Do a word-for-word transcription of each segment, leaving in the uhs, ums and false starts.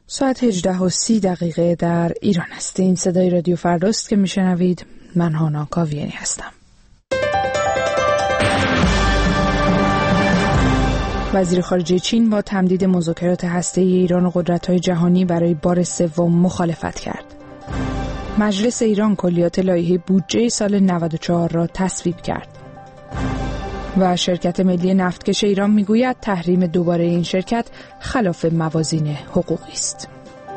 ساعت هجده و سی دقیقه در ایران است. این صدای رادیو فرداست که میشنوید. من هانا کاویانی هستم. وزیر خارجه چین با تمدید مذاکرات هسته‌ای ایران و قدرت‌های جهانی برای بار سوم مخالفت کرد. مجلس ایران کلیات لایحه بودجه سال نود و چهار را تصویب کرد. و شرکت ملی نفتکش ایران میگوید تحریم دوباره این شرکت خلاف موازین حقوقی است.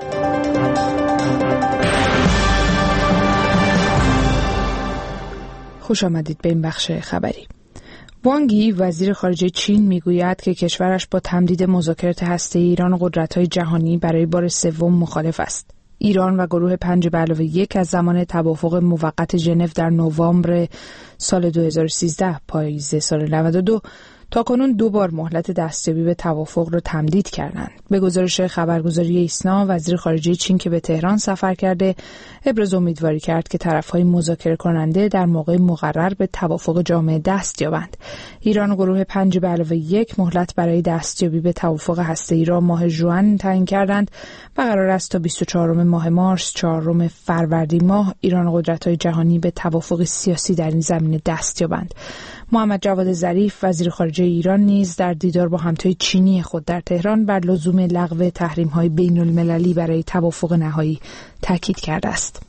خوش آمدید به این بخش خبری. وانگ یی وزیر خارجه چین میگوید که کشورش با تمدید مذاکرات هسته‌ای ایران و قدرت‌های جهانی برای بار سوم مخالف است. ایران و گروه پنج به علاوه یک از زمان توافق موقت ژنو در نوامبر سال دو هزار و سیزده پاییز سال نود و دو تا کنون دو بار مهلت دستیابی به توافق را تمدید کردند. به گزارش خبرگزاری ایسنا، وزیر خارجه چین که به تهران سفر کرده ابراز امیدواری کرد که طرف‌های مذاکره کننده در موقع مقرر به توافق جامع دست یابند. ایران و گروه پنج به علاوه یک مهلت برای دستیابی به توافق هسته‌ای را ماه ژوئن تعیین کردند و قرار است تا بیست و چهارم ماه مارس، چهارم فروردین ماه ایران و قدرت‌های جهانی به توافق سیاسی در این زمینه دست یابند. محمد جواد ظریف وزیر خارجه ایران نیز در دیدار با همتای چینی خود در تهران بر لزوم لغو تحریم‌های بین‌المللی برای توافق نهایی تاکید کرده است.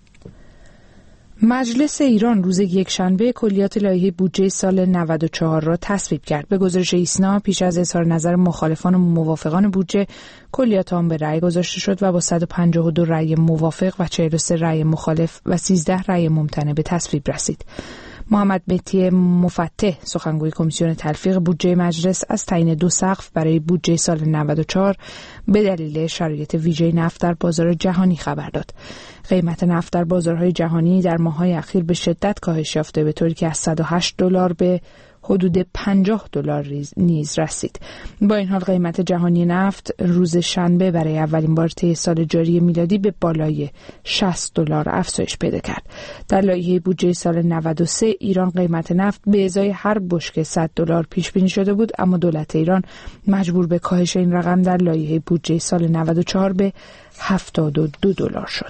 مجلس ایران روز یکشنبه کلیات لایحه بودجه سال نود و چهار را تصویب کرد. به گزارش ایسنا پیش از اظهار نظر مخالفان و موافقان بودجه کلیات آن به رأی گذاشته شد و با صد و پنجاه و دو رأی موافق و چهل و سه رأی مخالف و سیزده رأی ممتنع به تصویب رسید. محمد مهدی مفتح سخنگوی کمیسیون تلفیق بودجه مجلس از تعیین دو سقف برای بودجه سال نود و چهار به دلیل شرایط ویژه نفت در بازار جهانی خبر داد. قیمت نفت در بازارهای جهانی در ماه‌های اخیر به شدت کاهش یافته به طوری که از صد و هشت دلار به حدود پنجاه دلار نیز رسید. با این حال قیمت جهانی نفت روز شنبه برای اولین بار طی سال جاری میلادی به بالای شصت دلار افزایش پیدا کرد. در لایحه بودجه سال نود و سه ایران قیمت نفت به ازای هر بشکه صد دلار پیش بینی شده بود، اما دولت ایران مجبور به کاهش این رقم در لایحه بودجه سال نود و چهار به هفتاد و دو دلار شد.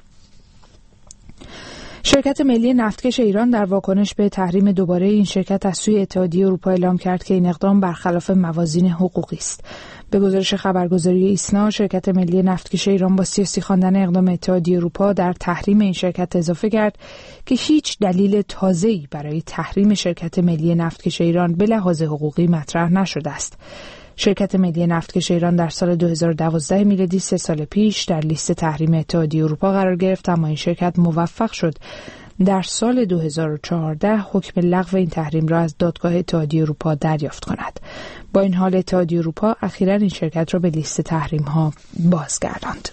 شرکت ملی نفتکش ایران در واکنش به تحریم دوباره این شرکت از سوی اتحادیه اروپا اعلام کرد که این اقدام برخلاف موازین حقوقی است. به گزارش خبرگزاری ایسنا، شرکت ملی نفتکش ایران با سیاسی خواندن اقدام اتحادیه اروپا در تحریم این شرکت اضافه کرد که هیچ دلیل تازه‌ای برای تحریم شرکت ملی نفتکش ایران به لحاظ حقوقی مطرح نشده است. شرکت ملی نفتکش ایران در سال دو هزار و دوازده میلادی سه سال پیش در لیست تحریم اتحادیه اروپا قرار گرفت، اما این شرکت موفق شد در سال دو هزار و چهارده حکم لغو این تحریم را از دادگاه اتحادیه اروپا دریافت کند. با این حال اتحادیه اروپا اخیراً این شرکت را به لیست تحریم ها بازگرداند.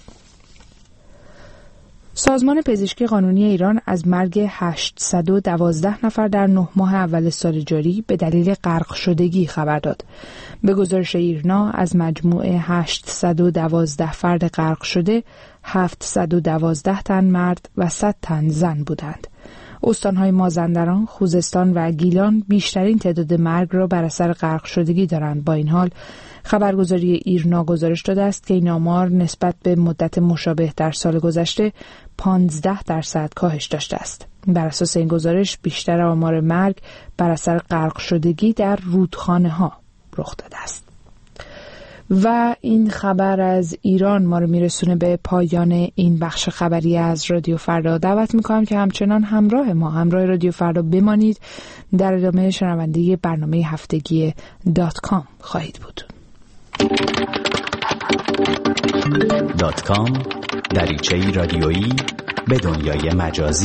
سازمان پزشکی قانونی ایران از مرگ هشتصد و دوازده نفر در نه ماه اول سال جاری به دلیل غرق شدگی خبر داد. به گزارش ایرنا از مجموع هشتصد و دوازده فرد غرق شده، هفتصد و دوازده تن مرد و صد تن زن بودند. استان‌های مازندران، خوزستان و گیلان بیشترین تعداد مرگ را بر اثر غرق شدگی دارند. با این حال خبرگزاری ایرنا گزارش داده است که این آمار نسبت به مدت مشابه در سال گذشته پانزده درصد کاهش داشته است. بر اساس این گزارش بیشتر آمار مرگ بر اثر غرق شدگی در رودخانه‌ها رخ داده است. و این خبر از ایران ما رو میرسونه به پایان این بخش خبری از رادیو فردا. دعوت میکنم که همچنان همراه ما، همراه رادیو فردا بمانید. در ادامه شنونده برنامه هفتگی دات کام خواهید بود. دات کام، دریچه‌ای رادیویی به دنیای مجازی.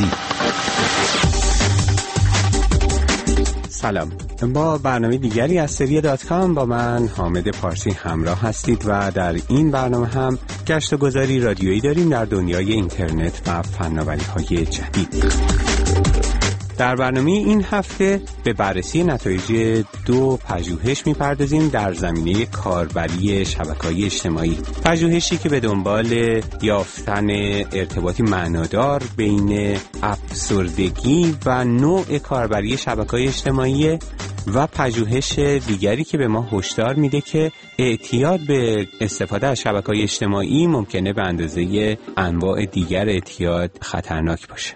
سلام، با برنامه دیگری از سری دات کام با من حامد پارسی همراه هستید و در این برنامه هم گشت و گذاری رادیویی داریم در دنیای اینترنت و فناوری‌های جدید. در برنامه این هفته به بررسی نتایج دو پژوهش می‌پردازیم در زمینه کاربری شبکه‌های اجتماعی. پژوهشی که به دنبال یافتن ارتباطی معنادار بین افسردگی و نوع کاربری شبکه‌های اجتماعی و پژوهش دیگری که به ما هشدار میده که اعتیاد به استفاده از شبکه‌های اجتماعی ممکنه به اندازه انواع دیگر اعتیاد خطرناک باشه.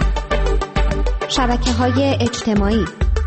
شبکه‌های اجتماعی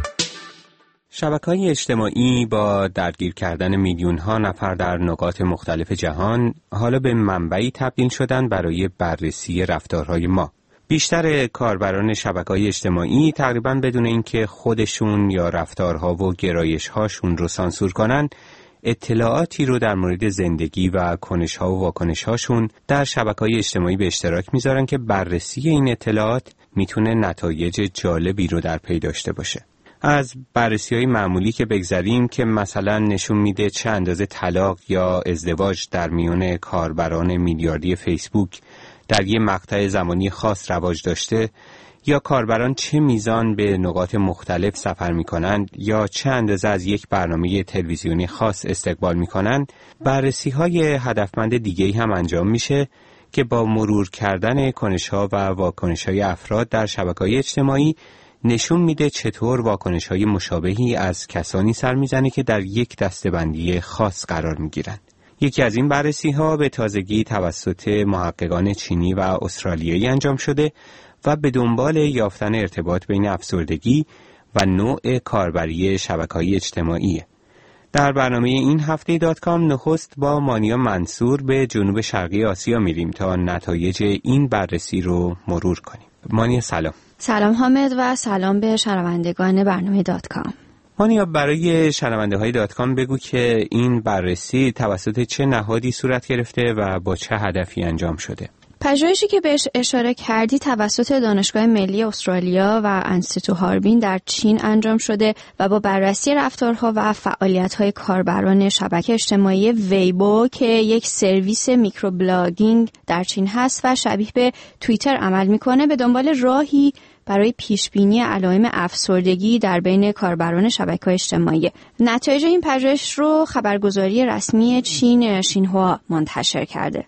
شبکه‌های اجتماعی با درگیر کردن میلیون‌ها نفر در نقاط مختلف جهان حالا به منبعی تبدیل شدن برای بررسی رفتارهای ما. بیشتر کاربران شبکه‌های اجتماعی تقریباً بدون اینکه خودشون یا رفتارها و گرایش‌هاشون رو سانسور کنن، اطلاعاتی رو در مورد زندگی و کنش‌ها و واکنش‌هاشون در شبکه‌های اجتماعی به اشتراک میذارن که بررسی این اطلاعات میتونه نتایج جالبی رو در پی داشته باشه. از بررسی‌های معمولی که بگذریم که مثلا نشون میده چه اندازه طلاق یا ازدواج در میون کاربران میلیاردی فیسبوک در یک مقطع زمانی خاص رواج داشته، یا کاربران چه میزان به نقاط مختلف سفر میکنند یا چه اندازه از یک برنامه تلویزیونی خاص استقبال میکنند، بررسی‌های هدفمند دیگه‌ای هم انجام میشه که با مرور کردن کنش‌ها و واکنش‌های افراد در شبکه‌های اجتماعی نشون میده چطور واکنش‌های مشابهی از کسانی سر میزنه که در یک دسته‌بندی خاص قرار میگیرند. یکی از این بررسی‌ها به تازگی توسط محققان چینی و استرالیایی انجام شده و به دنبال یافتن ارتباط بین افسردگی و نوع کاربری شبکه‌های اجتماعی. در برنامه این هفته دات کام نخست با مانیا منصور به جنوب شرقی آسیا میریم تا نتایج این بررسی رو مرور کنیم. مانیا سلام. سلام حامد و سلام به شنوندگان برنامه دات کام. مانیا، برای شنونده های دات کام بگو که این بررسی توسط چه نهادی صورت گرفته و با چه هدفی انجام شده؟ پژوهشی که بهش اشاره کردی توسط دانشگاه ملی استرالیا و انستیتو هاربین در چین انجام شده و با بررسی رفتارها و فعالیت‌های کاربران شبکه اجتماعی ویبو که یک سرویس میکروبلاگینگ در چین هست و شبیه به توییتر عمل میکنه به دنبال راهی برای پیشبینی علائم افسردگی در بین کاربران شبکه‌های اجتماعی. نتایج این پژوهش رو خبرگزاری رسمی چین شینهوا منتشر کرده.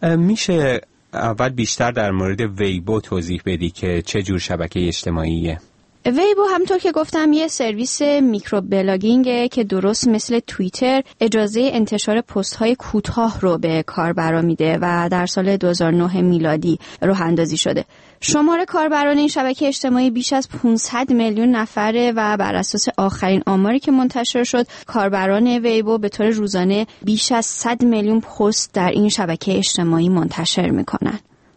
میشه اول بیشتر در مورد ویبو توضیح بدی که چه جور شبکه اجتماعیه؟ ویبو همونطور که گفتم یه سرویس میکروبلاگینگه که درست مثل توییتر اجازه انتشار پست‌های کوتاه رو به کاربران میده و در سال دو هزار و نه میلادی راه اندازی شده. شمار کاربران این شبکه اجتماعی بیش از پانصد میلیون نفره و بر اساس آخرین آماری که منتشر شد کاربران ویبو به طور روزانه بیش از صد میلیون پست در این شبکه اجتماعی منتشر میکنن.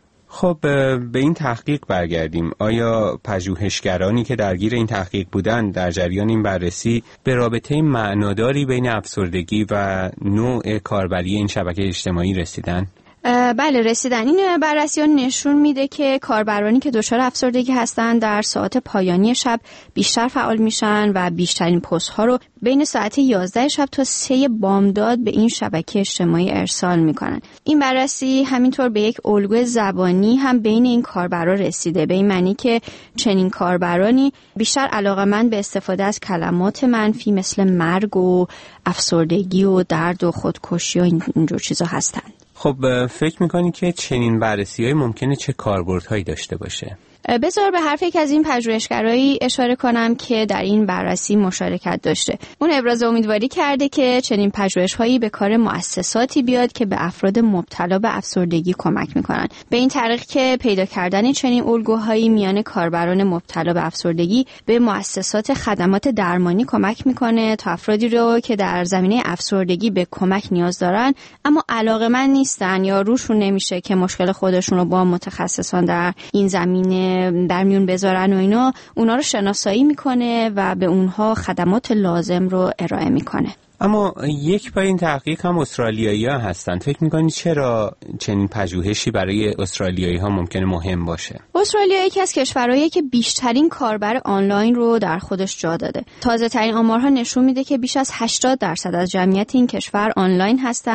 خب به این تحقیق برگردیم. آیا پژوهشگرانی که درگیر این تحقیق بودند در جریان این بررسی به رابطه معناداری بین افسردگی و نوع کاربری این شبکه اجتماعی رسیدن؟ بله رسیدن. این بررسی ها نشون میده که کاربرانی که دچار افسردگی هستن در ساعات پایانی شب بیشتر فعال میشن و بیشترین پست ها رو بین ساعت یازده شب تا سه بامداد به این شبکه اجتماعی ارسال میکنن. این بررسی همینطور به یک الگوی زبانی هم بین این کاربرا رسیده، به این معنی که چنین کاربرانی بیشتر علاقه‌مند به استفاده از کلمات منفی مثل مرگ و افسردگی و درد و خودکشی و اینجور چیزا هستن. خب فکر میکنی که چنین بررسی‌های ممکنه چه کاربردهایی داشته باشه؟ بذار به حرف یک از این پژوهشگرایی اشاره کنم که در این بررسی مشارکت داشته. اون ابراز امیدواری کرده که چنین پژوهش‌هایی به کار مؤسساتی بیاد که به افراد مبتلا به افسردگی کمک میکنن. به این طریق که پیدا کردن چنین الگوهایی میان کاربران مبتلا به افسردگی به مؤسسات خدمات درمانی کمک میکنه تا افرادی رو که در زمینه افسردگی به کمک نیاز دارن اما علاقه‌مند نیستن یا روشون نمیشه که مشکل خودشون رو با متخصصان در این زمینه در میون بذارن و اینا، اونا رو شناسایی میکنه و به اونها خدمات لازم رو ارائه میکنه. اما یک با این تحقیق هم استرالیایی ها هستن. فکر میکنی چرا چنین پژوهشی برای استرالیایی ها ممکنه مهم باشه؟ استرالیا یکی از کشورهاییه که بیشترین کاربر آنلاین رو در خودش جا داده. تازه ترین آمارها نشون میده که بیش از هشتاد درصد از جمعیت این کشور آنلاین هستن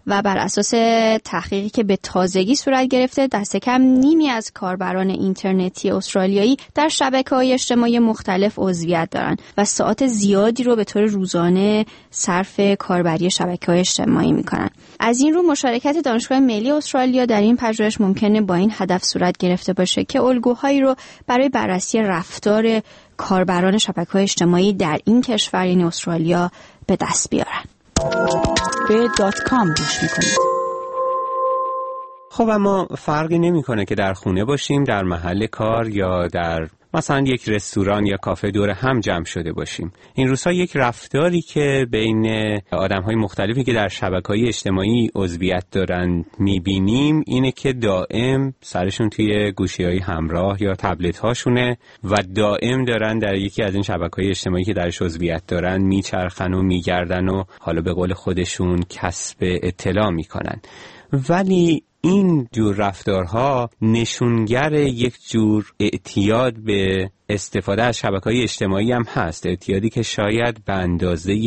و بر اساس تحقیقی که به تازگی صورت گرفته دست کم نیمی از کاربران اینترنتی استرالیایی در شبکه‌های اجتماعی مختلف عضویت دارن و ساعات زیادی رو به طور روزانه صرف کاربری شبکه‌های اجتماعی میکنن. از این رو مشارکت دانشگاه ملی استرالیا در این پژوهش ممکنه با این هدف صورت گرفته باشه که الگوهایی رو برای بررسی رفتار کاربران شبکه‌های اجتماعی در این کشور یعنی استرالیا به دست بیارن. به دات کام گوش میکنید. خب اما فرقی نمیکنه که در خونه باشیم، در محل کار یا در مثلا یک رستوران یا کافه دور هم جمع شده باشیم. این روزها یک رفتاری که بین آدم‌های مختلفی که در شبکه‌های اجتماعی عضویت دارن می‌بینیم اینه که دائم سرشون توی گوشی‌های همراه یا تبلت‌هاشونه و دائم دارن در یکی از این شبکه‌های اجتماعی که درش عضویت دارن میچرخن و میگردن و حالا به قول خودشون کسب اطلاع میکنن. ولی این جور رفتارها نشونگر یک جور اعتیاد به استفاده از شبکه‌های اجتماعی هم هست، اعتیادی که شاید به اندازه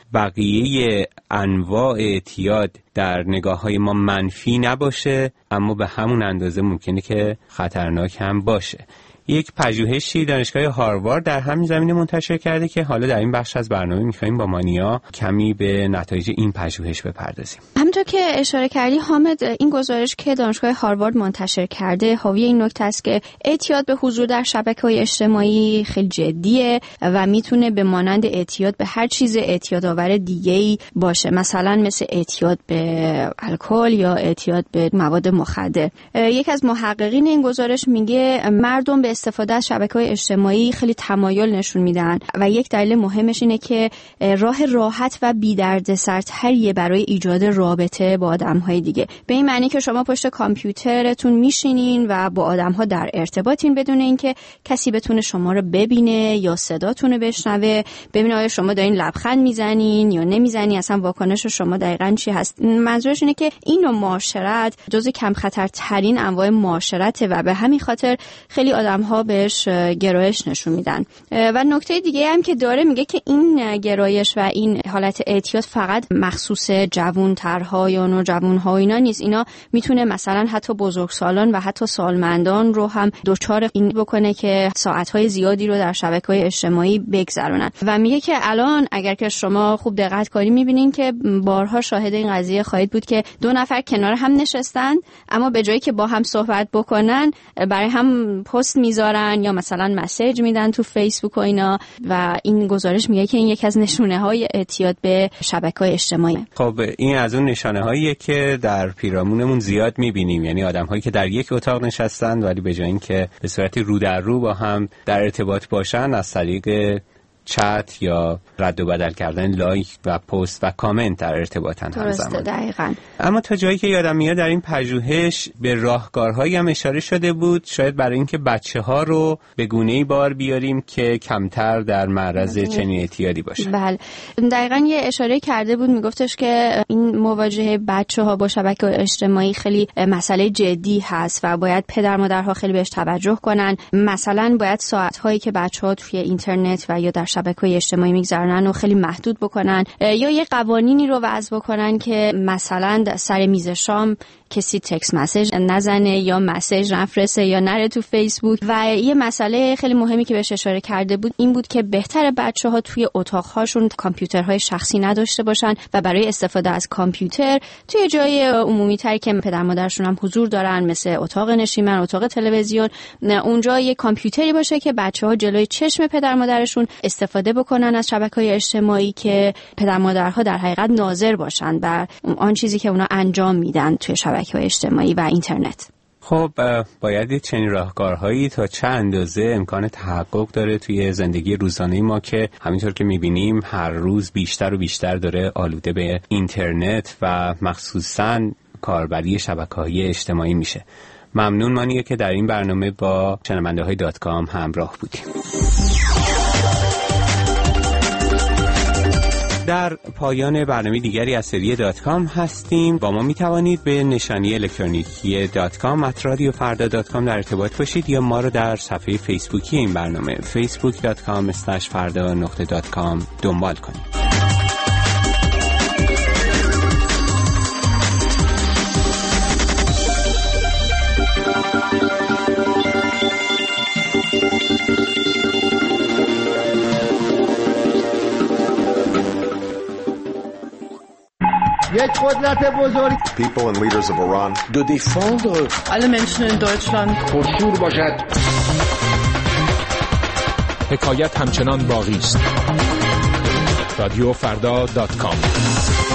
بقیه انواع اعتیاد در نگاه‌های ما منفی نباشه، اما به همون اندازه ممکنه که خطرناک هم باشه. یک پژوهشی دانشگاه هاروارد در همین زمینه منتشر کرده که حالا در این بخش از برنامه می‌خوایم با مانیا کمی به نتایج این پژوهش بپردازیم. همونطور که اشاره کردی حامد، این گزارش که دانشگاه هاروارد منتشر کرده حاوی این نکته است که اعتیاد به حضور در شبکه‌های اجتماعی خیلی جدیه و میتونه به مانند اعتیاد به هر چیز اعتیادآور دیگه‌ای باشه، مثلا مثل اعتیاد به الکل یا اعتیاد به مواد مخدر. یک از محققین این گزارش میگه مردم به استفاده از شبکه‌های اجتماعی خیلی تمایل نشون میدن و یک دلیل مهمش اینه که راه راحت و بی‌دردسرتریه برای ایجاد رابطه با آدم‌های دیگه. به این معنی که شما پشت کامپیوترتون میشینین و با آدم‌ها در ارتباطین بدون اینکه کسی بتونه شما رو ببینه یا صداتون رو بشنوه، ببینه آیا شما دارین لبخند میزنین یا نمیزنین، اصلا واکنش شما دقیقاً چی هست. منظورش اینه که این نوع معاشرت جزو کم خطرترین انواع معاشرته و به همین خاطر خیلی آدم ها بهش گرایش نشون میدن. و نکته دیگه هم که داره میگه که این گرایش و این حالت اعتیاد فقط مخصوص جوان‌ترها یا نوجوان‌ها اینا نیست، اینا میتونه مثلا حتی بزرگسالان و حتی سالمندان رو هم دچار این بکنه که ساعت‌های زیادی رو در شبکه‌های اجتماعی بگذرونن. و میگه که الان اگر که شما خوب دقت کنید میبینین که بارها شاهد این قضیه خواهید بود که دو نفر کنار هم نشستن اما به جایی که با هم صحبت بکنن برای هم پست میذارن یا مثلا مسیج میدن تو فیسبوک و اینا، و این گزارش میگه که این یکی از نشونه های اعتیاد به شبکه‌های اجتماعی. خب این از اون نشانه هاییه که در پیرامونمون زیاد میبینیم، یعنی آدم هایی که در یک اتاق نشستن ولی به جای اینکه به صورت رو در رو با هم در ارتباط باشن از طریق چت یا رد و بدل کردن لایک و پست و کامنت در ارتباطن همزمان. درسته، دقیقاً. اما تا جایی که یادم میاد در این پژوهش به راهکارهایی هم اشاره شده بود، شاید برای اینکه بچه‌ها رو به گونه‌ای بار بیاریم که کمتر در معرض چنین اعتیادی باشن. بله، دقیقاً یه اشاره کرده بود، میگفتش که این مواجهه بچه‌ها با شبکه‌های اجتماعی خیلی مسئله جدی هست و باید پدر مادرها خیلی بهش توجه کنن. مثلا باید ساعت‌هایی که بچه‌ها توی اینترنت و یا در شبکه‌های اجتماعی میگذرونن و خیلی محدود بکنن، یا یه قوانینی رو وضع بکنن که مثلا سر میز شام کسی تکست مسیج نزنه یا مسیج نفرسته یا نره تو فیسبوک. و یه مسئله خیلی مهمی که بهش اشاره کرده بود این بود که بهتره بچه‌ها توی اتاق‌هاشون کامپیوترهای شخصی نداشته باشن و برای استفاده از کامپیوتر توی جای عمومی‌تر که پدر مادرشون هم حضور دارن، مثل اتاق نشیمن، اتاق تلویزیون، اونجا یه کامپیوتری باشه که بچه‌ها جلوی چشم پدر مادرشون استفاده بکنن از شبکه‌های اجتماعی که پدر مادرها در حقیقت ناظر باشن بر آن چیزی که اونا انجام میدن توی شبکه‌های اجتماعی و اینترنت. خب باید چنین راهکارهایی تا چه اندازه امکان تحقق داره توی زندگی روزانه ما که همینطور که میبینیم هر روز بیشتر و بیشتر داره آلوده به اینترنت و مخصوصاً کاربری شبکه‌های اجتماعی میشه. ممنون مانیه که در این برنامه با شنونده های دات کام همراه بودیم. در پایان برنامه دیگری از سری دات کام هستیم. با ما می توانید به نشانی الکترونیکی دات کام ات رادیو فردا دات کام در ارتباط باشید یا ما رو در صفحه فیسبوکی این برنامه فیسبوک دات کام اسلش فردا نقطه دات کام دنبال کنید. یک قدرت بزرگ. People and leaders of Iran de défendre alle Menschen in Deutschland پرشور باشد. حکایت همچنان باقی است. رادیو فردا دات کام